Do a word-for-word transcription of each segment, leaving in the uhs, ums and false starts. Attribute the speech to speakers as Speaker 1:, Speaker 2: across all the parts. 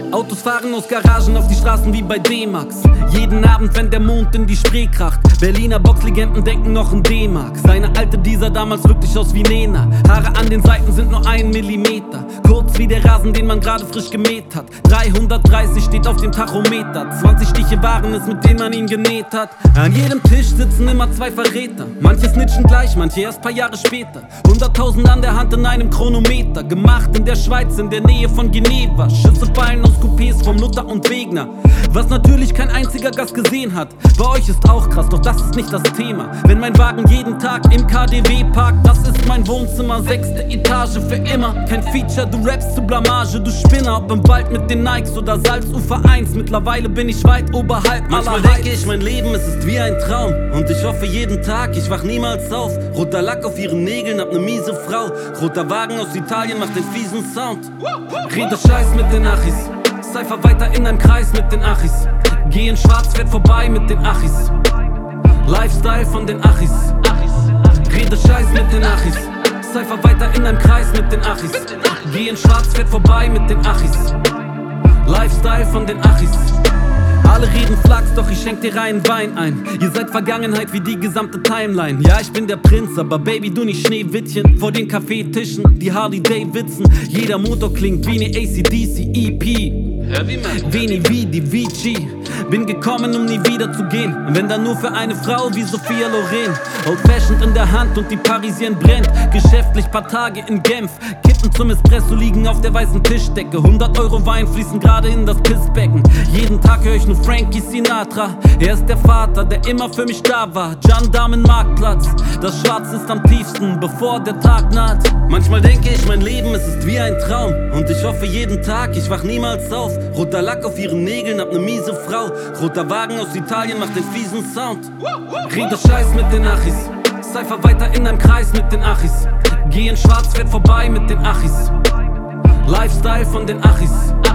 Speaker 1: Autos fahren aus Garagen auf die Straßen wie bei D-Max. Jeden Abend, wenn der Mond in die Spree kracht. Berliner Boxlegenden denken noch in D-Mark. Seine alte Dieser damals wirklich aus wie Nena. Haare an den Seiten sind nur ein Millimeter. Kurz wie der Rasen, den man gerade frisch gemäht hat. dreihundertdreißig steht auf dem Tachometer. zwanzig Stiche waren es, mit denen man ihn genäht hat. An jedem Tisch sitzen immer zwei Verräter. Manche snitchen gleich, manche erst paar Jahre später. hunderttausend an der Hand in einem Chronometer. Gemacht in der Schweiz, in der Nähe von Geneva. Schüsse fallen aus Coupés vom Luther und Wegner. Was natürlich kein einziger Gast gesehen hat. Bei euch ist auch krass, doch das ist nicht das Thema. Wenn mein Wagen jeden Tag im K D W parkt, das ist mein Wohnzimmer, sechste Etage für immer. Kein Feature, du rappst zu Blamage, du Spinner. Ob im Wald mit den Nikes oder Salzufer eins. Mittlerweile bin ich weit oberhalb aller
Speaker 2: Manchmal denke ich, mein Leben, es ist wie ein Traum. Und ich hoffe jeden Tag, ich wach niemals auf. Roter Lack auf ihren Nägeln, hab ne miese Frau. Roter Wagen aus Italien macht den fiesen Sound.
Speaker 1: Rede Scheiß mit den Achis. Cypher weiter in einem Kreis mit den Achis. Geh in Schwarz, fährt vorbei mit den Achis. Lifestyle von den Achis. Rede Scheiß mit den Achis. Cypher weiter in einem Kreis mit den Achis. Geh in Schwarz, fährt vorbei mit den Achis. Lifestyle von den Achis. Alle reden Flachs, doch ich schenk dir reinen Wein ein. Ihr seid Vergangenheit wie die gesamte Timeline. Ja, ich bin der Prinz, aber Baby, du nicht Schneewittchen. Vor den Kaffeetischen, die Harley Davidson. Jeder Motor klingt wie ne A C D C E P. Wenig wie die Vici. Bin gekommen, um nie wieder zu gehen. Wenn dann nur für eine Frau wie Sophia Loren. Old Fashioned in der Hand und die Parisienne brennt. Geschäftlich paar Tage in Genf. Kippen zum Espresso liegen auf der weißen Tischdecke. hundert Euro Wein fließen gerade in das Pissbecken. Jeden Tag höre ich nur Frankie Sinatra. Er ist der Vater, der immer für mich da war. Gendarmen Marktplatz. Das Schwarz ist am tiefsten, bevor der Tag naht.
Speaker 2: Manchmal denke ich, mein Leben, es ist wie ein Traum. Und ich hoffe jeden Tag, ich wach niemals auf. Roter Lack auf ihren Nägeln, hab ne miese Frau. Roter Wagen aus Italien macht den fiesen Sound.
Speaker 1: Rede Scheiß mit den Achis. Cypher weiter in einem Kreis mit den Achis. Geh in Schwarz, fährt vorbei mit den Achis. Lifestyle von den Achis.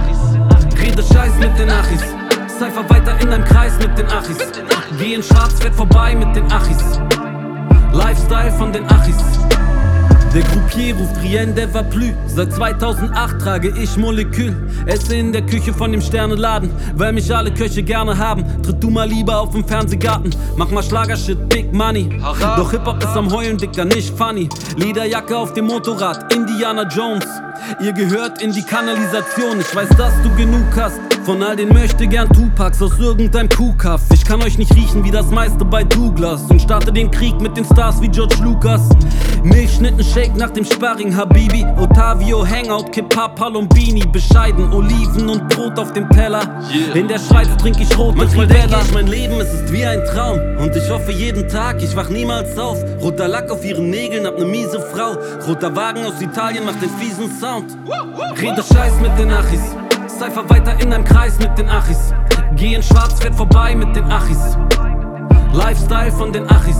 Speaker 1: Rede Scheiß mit den Achis. Cypher weiter in einem Kreis mit den Achis. Geh in Schwarz, fährt vorbei mit den Achis. Lifestyle von den Achis. Der Groupier ruft Rien de va plus. Seit zweitausendacht trage ich Molekül. Esse in der Küche von dem Sternenladen, weil mich alle Köche gerne haben. Tritt du mal lieber auf dem Fernsehgarten. Mach mal Schlagershit, Big Money. Doch Hip-Hop ist am Heulen, Dicker, nicht funny. Lederjacke auf dem Motorrad, Indiana Jones. Ihr gehört in die Kanalisation. Ich weiß, dass du genug hast von all den möchtegern Tupacs aus irgendeinem Kuhkaff. Ich kann euch nicht riechen wie das meiste bei Douglas und starte den Krieg mit den Stars wie George Lucas. Milchschnitten, Shake nach dem Sparring, Habibi. Ottavio, Hangout, Kip-Hop, Palombini. Bescheiden, Oliven und Brot auf dem Teller. Yeah. In der Schweiz trink ich rote
Speaker 2: Manchmal denke ich, mein Leben, es ist wie ein Traum. Und ich hoffe jeden Tag, ich wach niemals auf. Roter Lack auf ihren Nägeln, hab ne miese Frau. Roter Wagen aus Italien macht den fiesen Sound.
Speaker 1: Rede Scheiß mit den Achis. Cypher weiter in einem Kreis mit den Achis. Geh in Schwarz, fährt vorbei mit den Achis. Lifestyle von den Achis.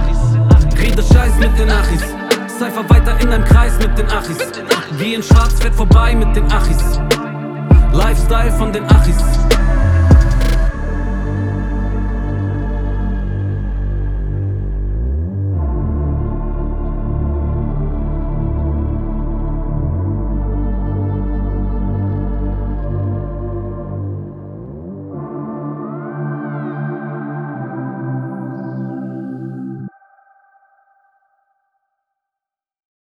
Speaker 1: Rede Scheiß mit den Achis. Cypher weiter in einem Kreis mit den Achis. Geh in Schwarz, fährt vorbei mit den Achis. Lifestyle von den Achis.